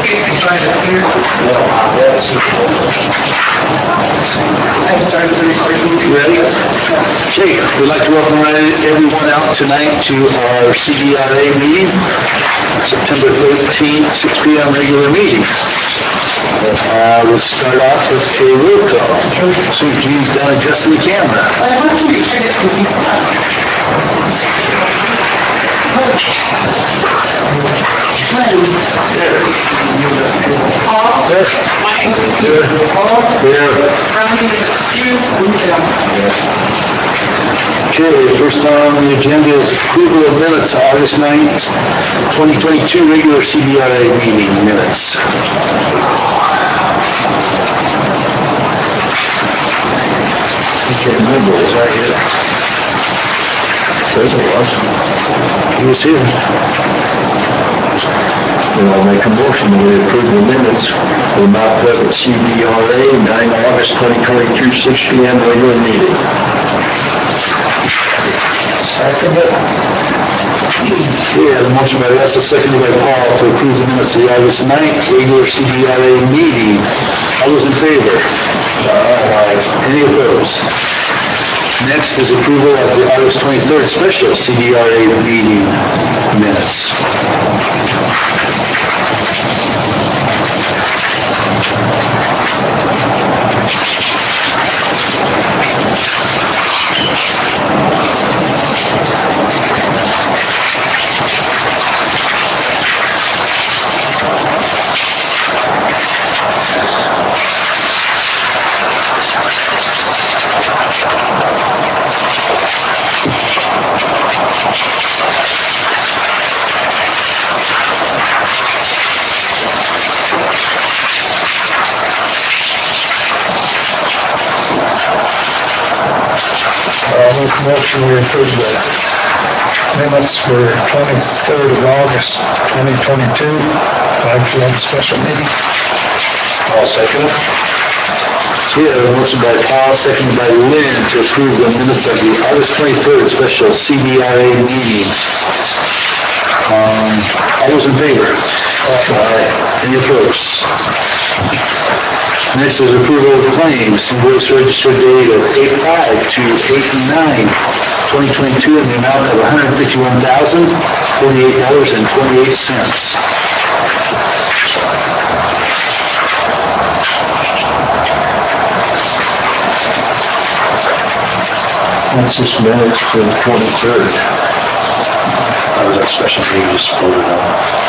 I started the recording. Ready? Okay, we'd like to welcome everyone out tonight to our CDRA meeting, September 13th, 6 p.m. regular meeting. We'll start off with a roll call. See if Gene's done adjusting the camera. I want to make sure it's going to be Paul, Mike, Paul, Ronnie, excuse, and Jim. Okay, first on the agenda is approval of minutes, August 9th, 2022 regular CDRA meeting minutes. I can't remember, was I here? Says it was. He was here. And I'll make a motion that we approve the minutes for Mount Pleasant CDRA 9 August 2022, 6 p.m. regular meeting. Second it. Yeah, the motion by Russell, seconded by Paul to approve the minutes of the August 9th regular CDRA meeting. All those in favor? Aye. Any opposed? Next is approval of the August 23rd special CDRA meeting minutes. Motion we approve the minutes for 23rd of August 2022, 5 p.m. special meeting. I'll second it. Yeah, motion by Paul, seconded by Lynn to approve the minutes of the August 23rd special CDRA meeting. All those in favor? Aye. Any opposed? Next is approval of claims. Invoice registered date of 8/5 to 8/9/2022 in the amount of $151,048.28. What's this minutes for the 23rd? That was our special meeting we just voted on.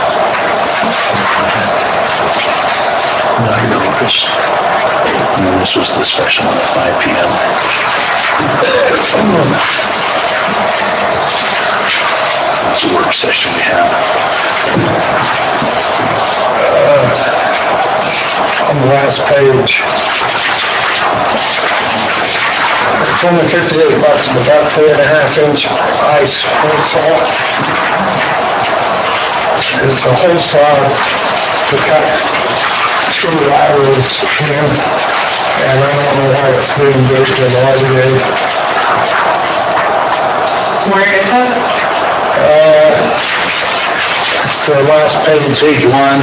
No, Chris. And this was the special one at 5 p.m. That's a work session we had. On the last page, it's only $58 and about 3.5-inch ice hole saw. It's a hole saw to cut through railroads here, and I don't know how it's being built in August. Where is it? It's the last page, page 1.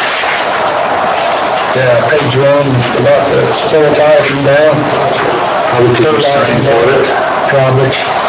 Yeah, page 1, about the 4,000 down. Probably took a sign for it. Probably.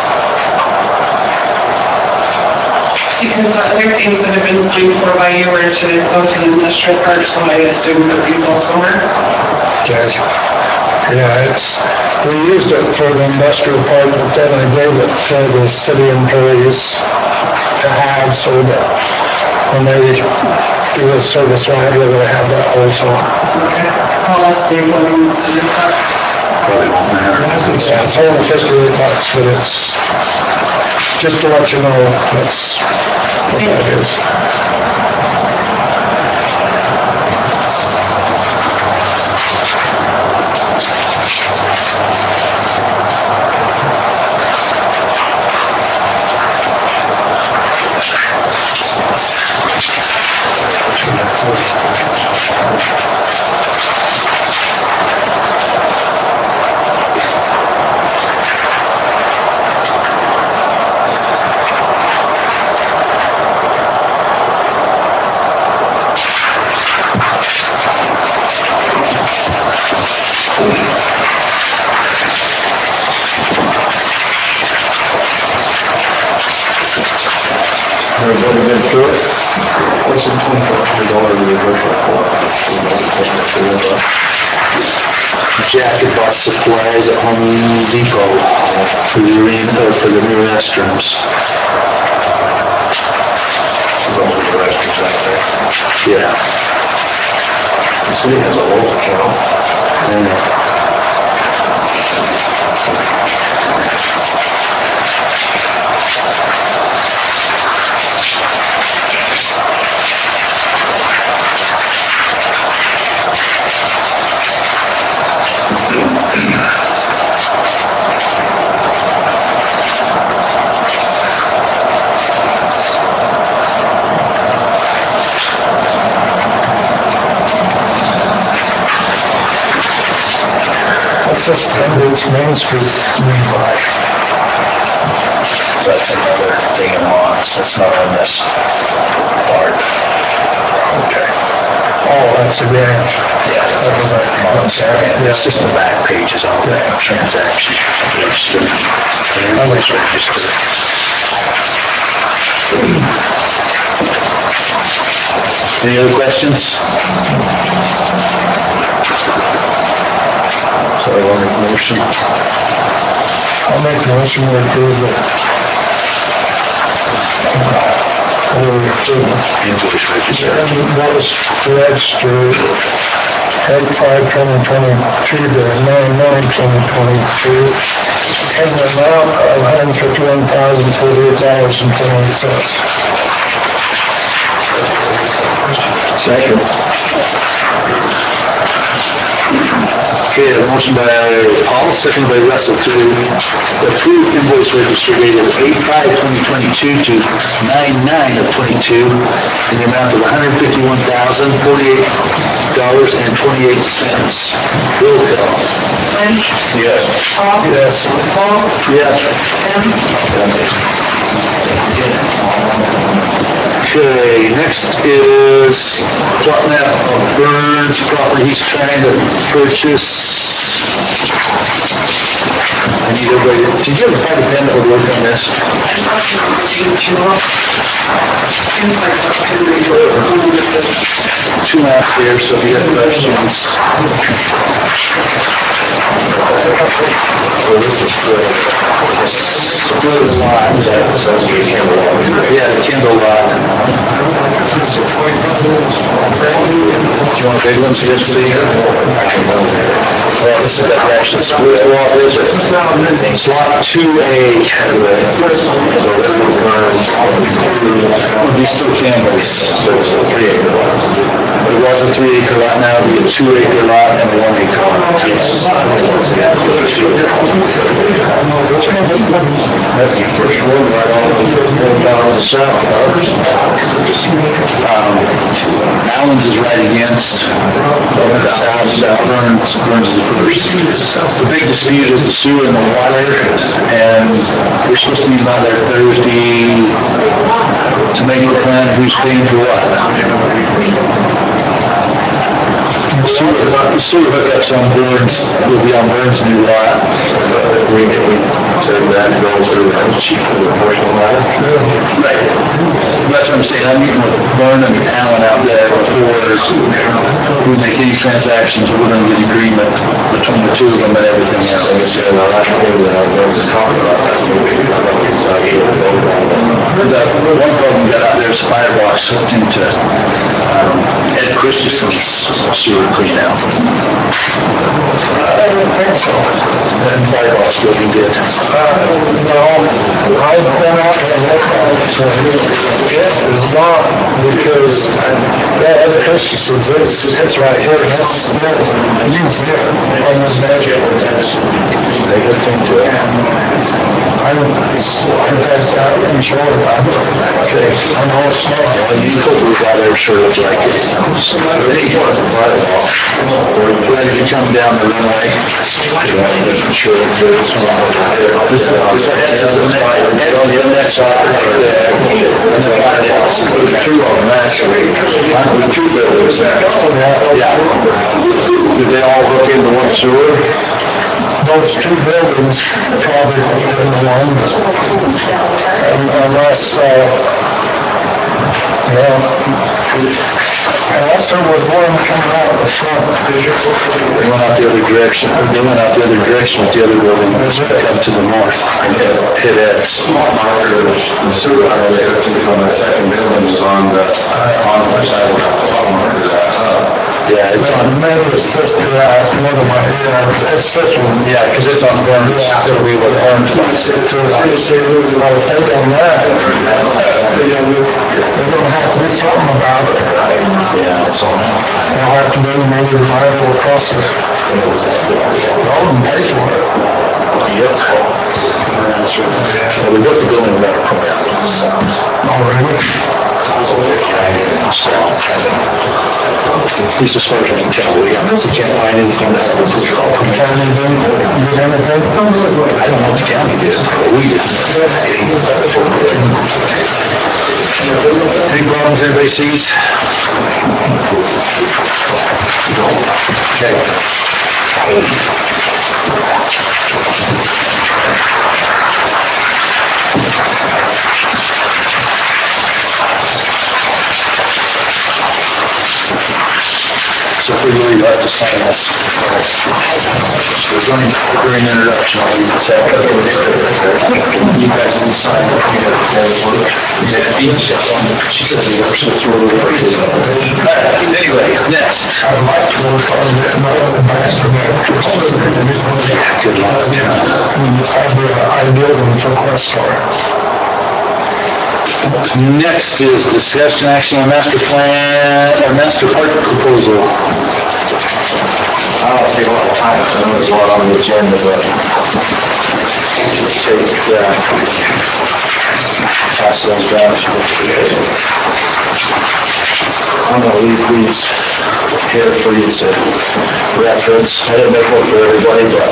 Because the other things that have been signed for by you were to go to the industrial park, so I assume that these also are. Okay. Yeah, we used it for the industrial park, but then I gave it to the city employees to have so that when they do a service line, they're going to have that also. Okay. I'll ask Dave what he wants to do. Probably won't matter. Yeah, it's only $58, but it's just to let you know that's what that is. Everybody been through it? What's the $2,400 reversal for? Jack had bought supplies at Home Depot for the arena, for the new restrooms. Those are the restrooms out there. Yeah. The city has a Lowe's account. What's this Penrose Main Street nearby? That's another thing in Mott's. That's not on this part. Okay. Oh, that's a ranch. Yeah, that's like Mott's. It's just the back pages on the transaction register. Invoice register. Any other questions? So I want to make a motion. I'll make a motion to approve the Invoice register. notice to register 8/5/2022 to 9/9/2022 in the amount of $151,048.28. Second. Okay, a motion by Paul, second by Russell to approve invoice register dated 8/5/2022 to 9/9/22 in the amount of $151,048.28. Roll call. Lynch, Yes. Paul, Yes. Paul, Yes. Tim, Okay, next is plot map of Burns property he's trying to purchase. I need everybody, did you ever find a pen that would work on this? Two out here, so if you have questions. Split lot. Yeah, the Kindle lot. Do you want big ones here, see? Well, this is that actually split lot, is it? It's lot 2A. These still Campbell's. It's a 3 acre lot. It was a 3 acre lot, now it'll be a 2 acre lot and a 1 acre lot. That's the first one right on down the south. Allen's is right against Burns is the first. The big dispute is the sewer and the water, and we're supposed to be by there Thursday to make the plan who's paying for what. Sewer hookups on Burns will be on Burns' new lot. We said that goes through the chief of the portion matter. Right. That's what I'm saying. I'm meeting with Vernon and Allen out there before we make any transactions. We're going to get agreement between the two of them and everything else. And that's what we're going to talk about. That's what we one problem we got out there is firebox hooked into Ed Christensen's sewer clean out. I don't think so. That firebox building did. No, I went out and looked at it. It is not, because that other Christensen's, it's right here, that's, you can see it on this edge. They looked into it. I'm sure about it. Okay. I know it's not. Well, you hope we got there sure looked like it. He wasn't right at all. Ready to come down the runway. Sure. This is the next side right there. And the firehouse. There's two of them actually. There's two buildings there. Yeah. Did they all hook into one sewer? Those two buildings probably in one, unless Yeah. And also was one coming out the front. They went out the other direction. They went out the other direction with the other building. Come to the north. Hit X. Small marker, the sewer line there to become a second building is on the side of the small marker. Yeah, it's on. Maybe it's just, another one, it's this one. Yeah, because it's on Burns. It's gonna be with Orange. I was thinking that. They're gonna have to do something about it. Yeah, it's on now. They'll have to do maybe rival across the road and pay for it. Yep. That's right. Well, we built the building without a permit. Already. At least as far as I can tell, we can't find anything that would push our permit. County did anything? I don't know what the county did, but we did. Any problems anybody sees? So if we really like to sign this, we're going during the introduction, I'll leave this out. You guys can sign it. You guys can work. Yeah, she said he works with through the work. Anyway, next. I'd like to work on it, not on the back of that. Good luck. I'd be able to request for it. Next is discussion action on master plan, or master park proposal. I don't take a lot of time, I know there's a lot on the agenda, but pass those down. I'm gonna leave these here for you to reference. I didn't make one for everybody, but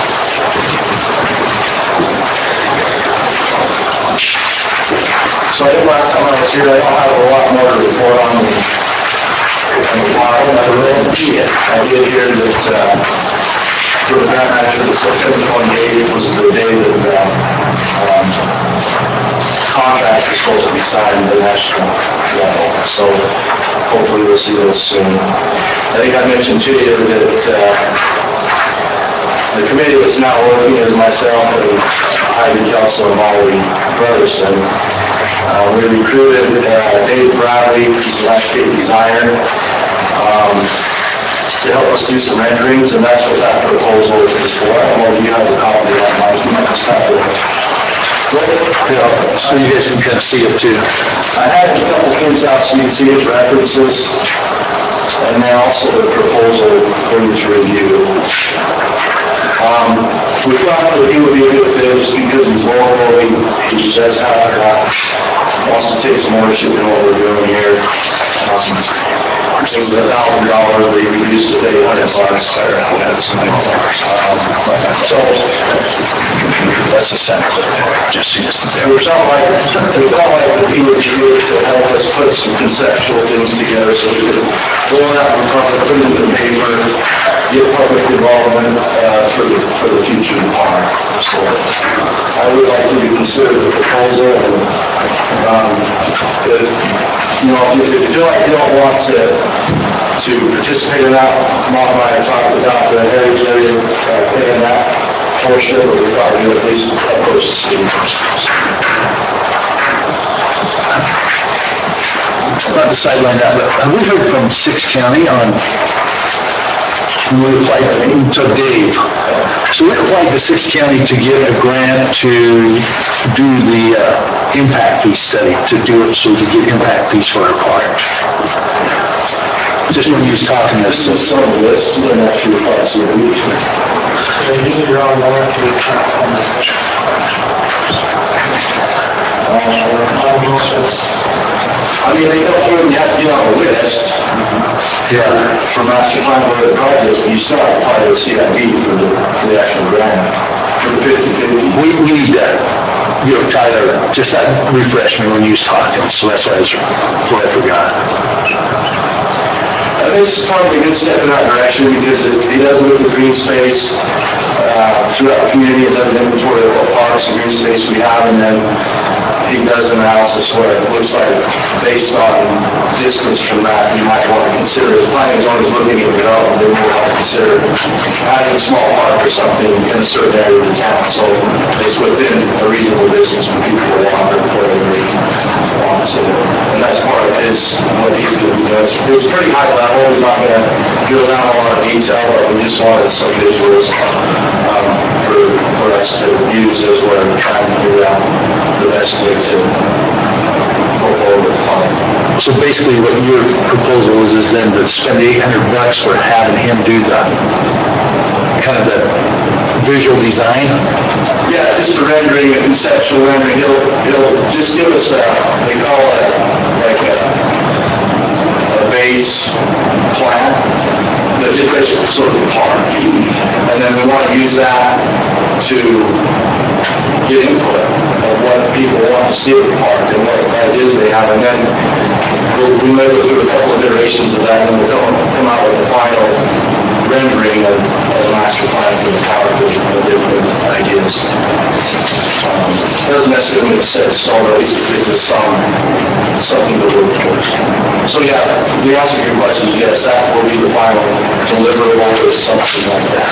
so I think last time I was here, I don't have a lot more to report on the file. I did hear that for the grant manager, that September 28th was the day that contracts are supposed to be signed at the national level. So hopefully we'll see those soon. I think I mentioned to you that the committee that's now working is myself and Heidi Kelso and Molly Brotherson. We recruited Dave Bradley, he's a landscape designer, to help us do some renderings, and that's what that proposal is for. I don't know if you have a copy of that, Mike, you might just have to. Yeah, so you guys can kind of see it too. I had a couple things out so you can see its references, and then also the proposal for you to review. We thought that he would be a good fit just because he's local, he does have, wants to take some ownership in what we're doing here. It was $1,000, but he reduced it to $800. So, That's a center, just so you we felt like that he would be able to help us put some conceptual things together so we could go out in public, put it in the paper, get public involvement for the future of the park. So I would like you to consider the proposal, and if you feel like you don't want to participate in that, Mom and I talked about the heritage area paying that portion, but we thought we would at least approach the city. Not to sideline that, but have we heard from Six County on, we applied to Dave. So we applied to Six County to get a grant to do the impact fee study, to do it so we could get impact fees for our park. Just when he was talking this. It's on the list, you don't actually apply to the meeting. You're on the I mean, they don't even have to be on the list. Yeah. For master plan or the project, you still have to apply to the CIP for the actual grant, for the 50/50. We need that. Tyler, just refresh me when you was talking, so that's why I forgot. This is probably a good step in that direction because he does live in green space. throughout the community, and does an inventory of what parks and green space we have, and then he does an analysis where it looks like, based on distance from that, you might want to consider, as planning zone is looking at development, they will have to consider adding a small park or something in a certain area of the town, so it's within a reasonable distance for people to walk or whatever they want to. And that's part of what he's going to be doing. It's pretty high level. He's not going to go down a lot of detail, but we just wanted some visuals for us to use as we're trying to figure out the best way to go forward with the plan. So basically what your proposal is then to spend the $800 for having him do the kind of the visual design? Yeah, just a rendering, a conceptual rendering. He'll just give us they call it like a base plan that just basically sort of the park. And then we want to use that to get input of what people want to see at the park and what ideas they have. And then we may go through a couple of iterations of that, and we'll come out with a final rendering of a master plan for the park with different ideas. Doesn't necessarily make sense, so at least it gives us something to work towards. So yeah, the answer to your question is yes, that will be the final deliverable or something like that.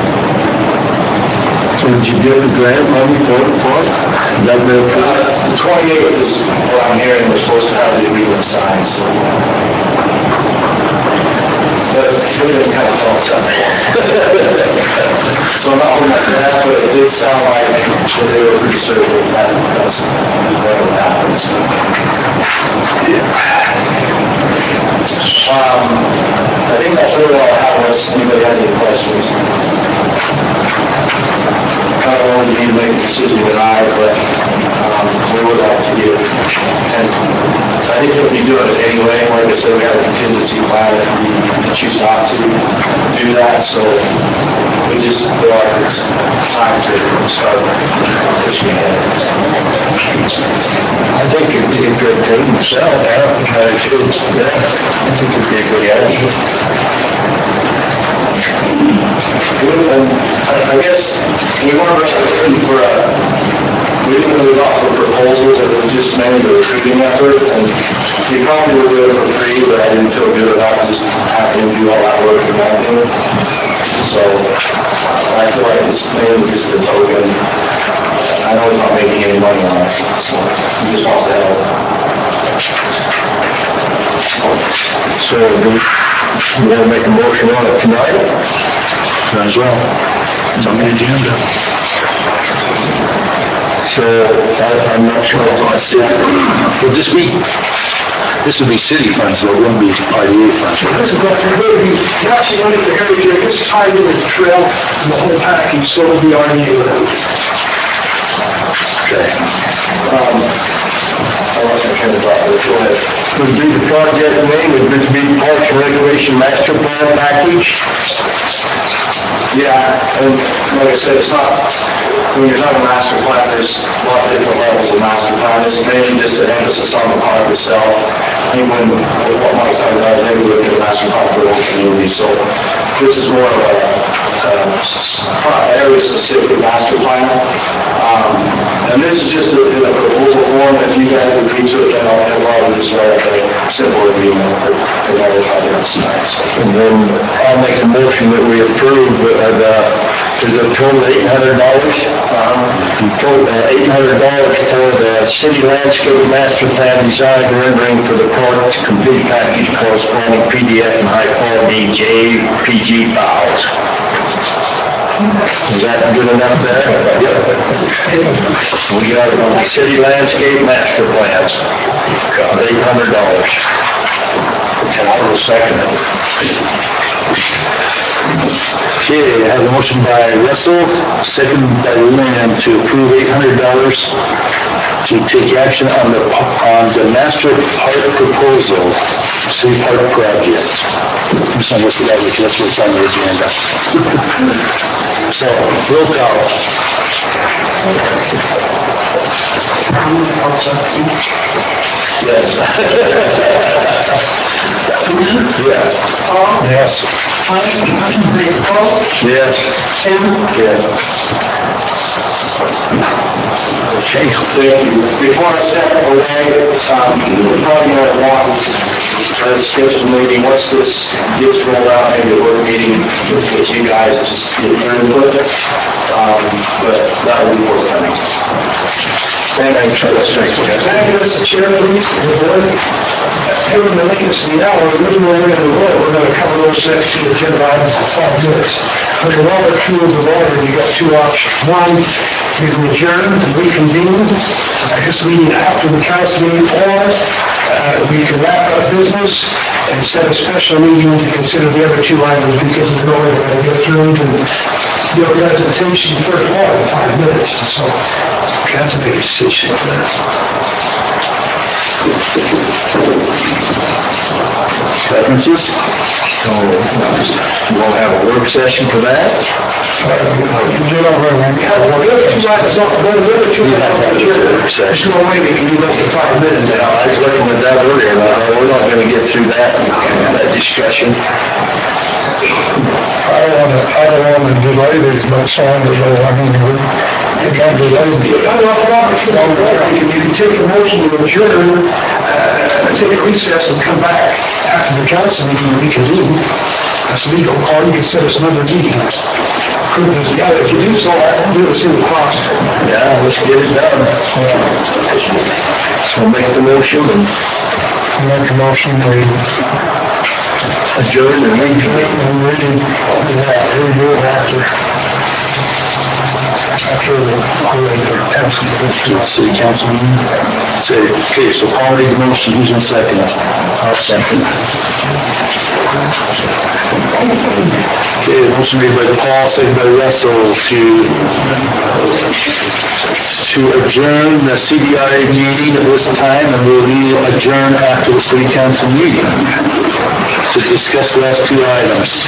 So did you get the grant money for it? Is that the 28th is what I'm hearing, we're supposed to have the agreement signed, so. But we didn't kind of tell us that. So I'm not holding that to that, but it did sound like they were pretty certain that that's what would happen. So. Yeah. I think that's really all I have, unless anybody has any questions. I don't know if you need to make a decision tonight, but we would like to give, and I think we'll be doing it anyway. Like I said, we have a contingency plan if we choose not to do that, so we just feel like it's time to start pushing ahead. I think it'd be a good thing myself, yeah. I think it'd be a good idea. I guess we weren't looking for we didn't really offer proposals, it was just mainly the recruiting effort, and he probably would do it for free, but I didn't feel good about just having him do all that work for nothing. So I feel like it's mainly just a token. I know he's not making any money on it, so he just wants to help. So do you want to make a motion on it tonight? Might as well. It's on the agenda. So I'm not sure what I said. Well, this would be city funds, though, it wouldn't be RDA funds. This is what you're going to be, you're actually going to hear here, this is tied in with the trail and the whole package, so it'll be RDA. Okay. Would be the project name, would this be Parks and Recreation Master Plan Package? Yeah, and like I said, it's not, when you're talking master plan, there's a lot of different levels of master plan. It's mainly just an emphasis on the park itself. I think with what Mike's talking about, maybe look at the master plan for the whole community. So this is more of a area-specific master plan. And this is just in a proposal form. If you guys agree to it, then I'll probably just write a simple agreement for all the projects. And then I'll make a motion that we approve is it total $800? Total $800 for the city landscape master plan design rendering for the park complete package corresponding PDF and high quality JPG files. Is that good enough there? We got the city landscape master plans, $800. And I will second it. Okay, I have a motion by Russell, second by Lynn to approve $800 to take action on the master park proposal, city park project. I'm just going to list it out because that's what's on the agenda. So, roll call. Justin. Yes. Yes. Tom? Yes. Mike? Paul? Yes. Tim? Yes. Okay, thank you. Before I step away, we're probably going to want a scheduled meeting, once this gets rolled out, maybe a work meeting with you guys, just get your input. But that will be forthcoming. Thank you. Thank you, Mr. Chair, please, the board. Given the lateness of the hour, a little more in the road, we're going to cover those next two agenda items in 5 minutes. Under Robert Rules of Order, you got two options. One, you can adjourn and reconvene this meeting after the council meeting, or we can wrap up business and set a special meeting to consider the other two items because there's no way we're going to get through even your presentation first part in 5 minutes. So we have to make a decision. Preferences? We'll have a work session for that. There's no way we can do that in 5 minutes. Now, I was looking at that earlier, and I thought, we're not gonna get through that discussion. I don't want to delay these much longer, though. I mean, you can't delay them. You can take a motion to adjourn, take a recess and come back after the council meeting, we can do. That's legal, or you can set us another meeting. Yeah, if you do so, I'll do it as soon as possible. Yeah, let's get it done. So make the motion and Make a motion, we adjourn and reconvene. After the council meeting. City council meeting. Say, okay, so Paul made the motion, who's in second? I'll second. Okay, motion made by Paul, seconded by Russell to adjourn the CDI meeting at this time, and we'll adjourn after the city council meeting to discuss the last two items.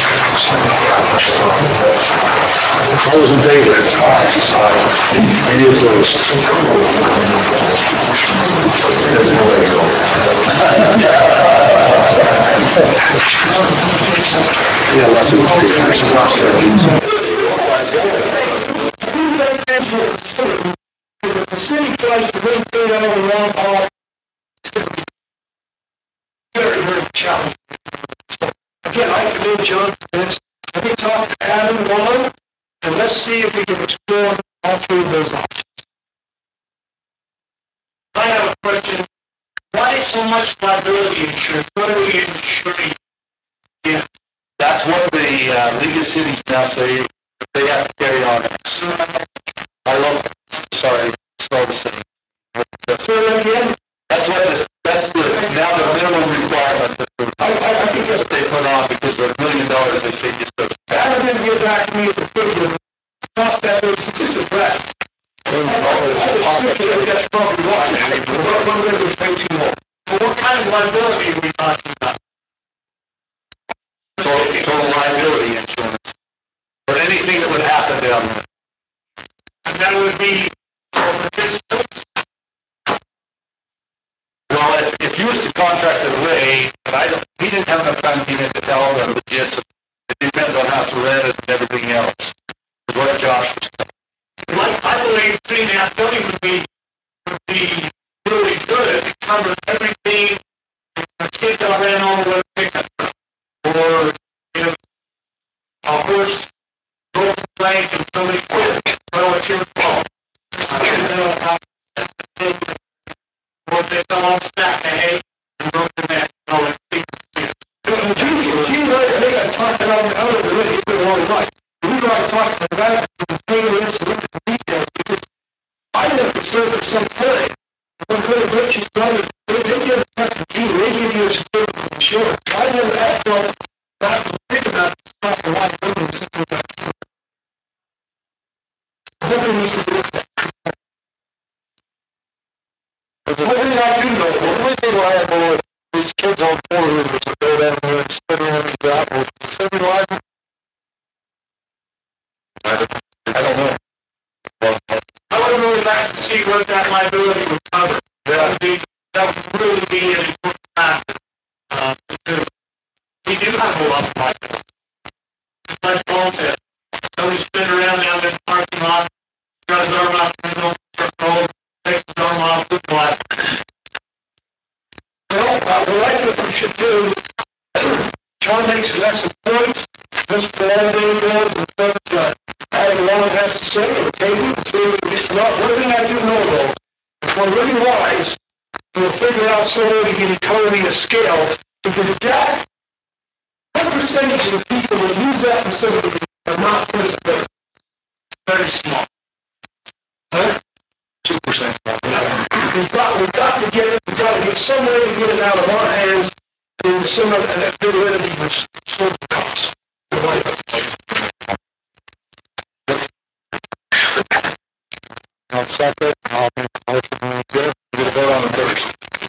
All those in favor? Any opposed? Yeah, lots of The city tries to bring things out of the wrong part. Very, very challenging. Again, I commend John for this. I think talk to Adam, Ron, and let's see if we can explore all three of those options. I have a question. Why so much liability insurance? What are we insuring? Yeah. That's what the League of Cities now say they have to carry on. I love it. Sorry, it's all the same. So again, That's now the minimum requirement that I think that they put on because they're $1 million they say just doesn't. Adam didn't get back to me at the figure. Cost that was just a draft. That's probably why. We're going to pay too more. But what kind of liability are we talking about? Total liability insurance. Or anything that would happen down there. And that would be for participants. Well, if you was to contract it away, but he didn't have enough time to get into tell them legit. It depends on how it's rented and everything else. What Josh? I believe $3.5 million would be really good. It covers everything. A kid got ran over with a pickup truck. Or if a horse broke the plank and somebody quit, well, it's your fault. Or if they fell off a stack of hay and broke their neck, well, it's they got talked about the other than it put all right. We got to talk about that and pay this and look at the details because I never served for some time. When really what you've done is they give a cut to you, they give you a certificate of insurance. I never asked for that to think about stuff for liability and something like that. Nothing needs to do with that. But the thing I do know, when we get liable if these kids on board with us go down there and spin around the apples, is that liable? I don't know. I would really like to see what that liability would cover. That would really be an important factor. you do have a lot of money. Like Paul said, don't spin around down in the parking lot, got his arm out, and don't take his arm off the block. Well, what I think we should do, John makes an excellent point. This ball game goes, and stuff, adding one has to say, okay, it's not, one thing I do know though, if we're really wise, we'll figure out some way to get economy of scale, because that, what percentage of the people that use that facility are not participating? Very small. Huh? 2%. We've got to get some way to get it out of our hands into some of that big entity which sort of costs. I'll second. I'll make a motion. We'll vote on it first.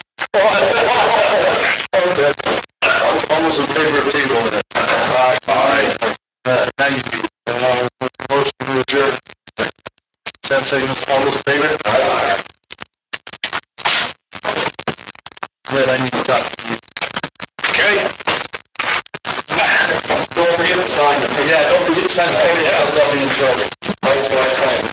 Okay. Almost in favor of tabling it. Aye. Now you do. Motion to adjourn. 10 seconds. All those in favor? Aye. Red, I need to talk to you. Okay. Don't forget to sign it. Yeah, don't forget to sign it. Oh, yeah, I'll be in trouble. That's what I signed.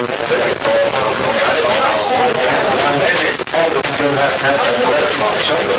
We don't